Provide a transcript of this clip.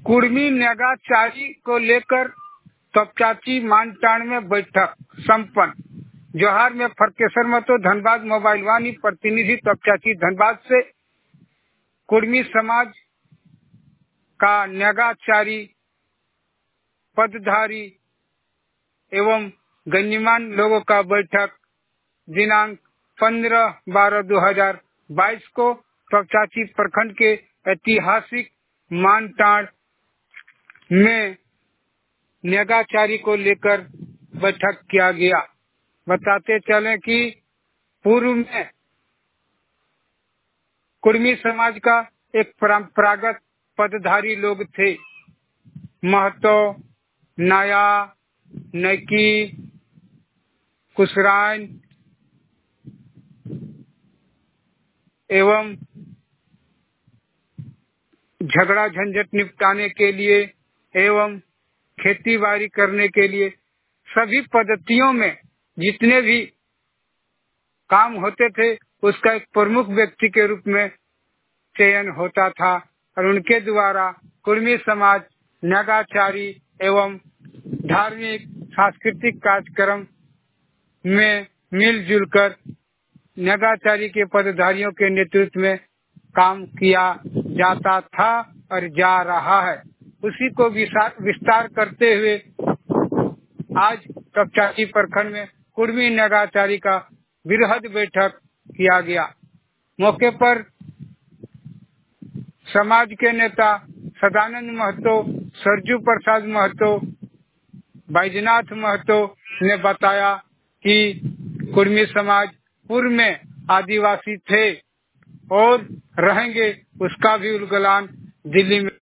कुर्मी नगाचारी को लेकर तपचाची मानटाण में बैठक संपन्न। जोहार में फरकेसर महतो धनबाद मोबाइल वानी प्रतिनिधि तपचाची धनबाद से कुर्मी समाज का नगाचारी पदधारी एवं गण्यमान्य लोगों का बैठक दिनांक 15/12/2022 को तपचाची प्रखंड के ऐतिहासिक मानटाण में नगाचारी को लेकर बैठक किया गया। बताते चले कि पूर्व में कुर्मी समाज का एक परंपरागत पदधारी लोग थे। महतो, नाया, नैकी, कुसराइन एवं झगड़ा झंझट निपटाने के लिए एवं खेती बाड़ी करने के लिए सभी पद्धतियों में जितने भी काम होते थे उसका एक प्रमुख व्यक्ति के रूप में चयन होता था और उनके द्वारा कुर्मी समाज नगाचारी एवं धार्मिक सांस्कृतिक कार्यक्रम में मिलजुल कर नगाचारी के पदधारियों के नेतृत्व में काम किया जाता था और जा रहा है। उसी को विस्तार करते हुए आज तपचाची प्रखंड में कुर्मी नगाचारी का वृहद बैठक किया गया। मौके पर समाज के नेता सदानंद महतो, सरजू प्रसाद महतो, बैजनाथ महतो ने बताया कि कुर्मी समाज पूर्व में आदिवासी थे और रहेंगे, उसका भी उलगलान दिल्ली में